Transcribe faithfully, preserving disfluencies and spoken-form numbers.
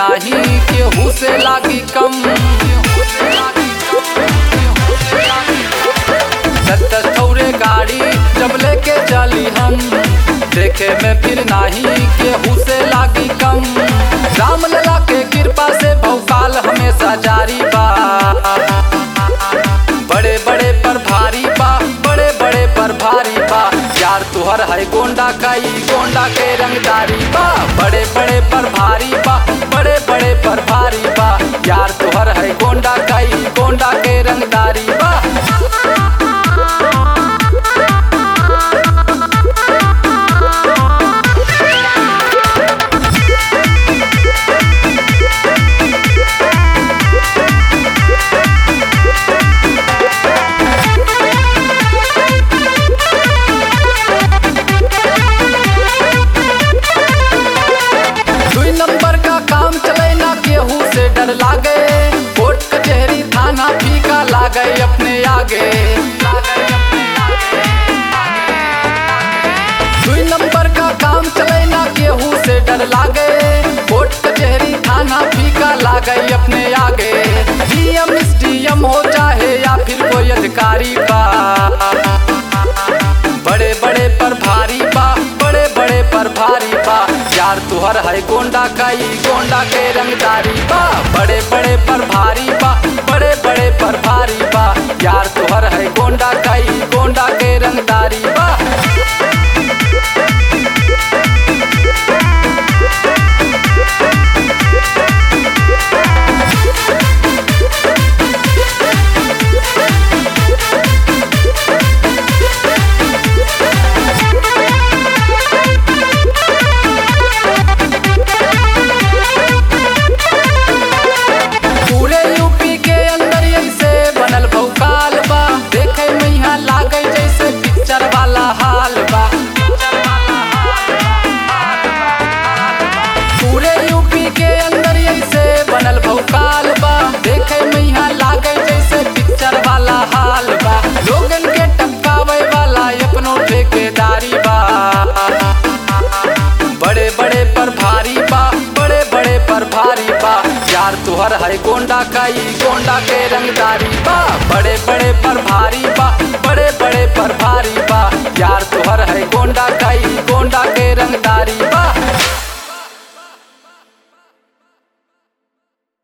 नाही केहू से लागी कम। दस ठौरे गाड़ी जब लेके चली हम, देखे में फिर नाही केहू से लागी कम। राम लला के कृपा से भौकाल हमेशा जारी बा, बड़े बड़े पर भारी बा, बड़े बड़े पर भारी बा। यार तुहर है गोंडा कई गोंडा के रंगदारी बा, बड़े बड़े पर भारी बा, बड़े बड़े पर भारी बा। यार तुहर है गोंडा कई गोंडा के रंगदारी बा। नंबर का काम चले ना केहू से डर लागे, कोर्ट कचहरी थाना फीका लागे अपने आगे। दुई नंबर का काम चले ना केहू से डर लागे, कोर्ट कचहरी थाना फीका लागे अपने आगे। डीएम एसडीएम हो चाहे या फिर कोई अधिकारी बा, बड़े बड़े पर भारी बा, बड़े बड़े पर भारी बा। यार तुहर है गोंडा कई गोंडा के रंगदारी बा, बड़े बड़े पर भारी बा, बड़े बड़े पर भारी बा। यार तुहर है गोंडा कई गोंडा के रंगदारी बा। पूरे यूपी के अंदर ऐसे बनल भौकाल बा, देखे में यहाँ लागे जैसे पिक्चर वाला हाल बा। लोगन के टपकावे वाला अपनो ठेकेदारी बा, बड़े बड़े पर भारी बा, बड़े बड़े पर भारी बा। यार तुहर है गोंडा कई गोंडा के रंगदारी बा, बड़े बड़े पर भारी बा, बड़े बड़े पर भारी बा। यार तुहर है गोंडा कई गोंडा के रंगदारी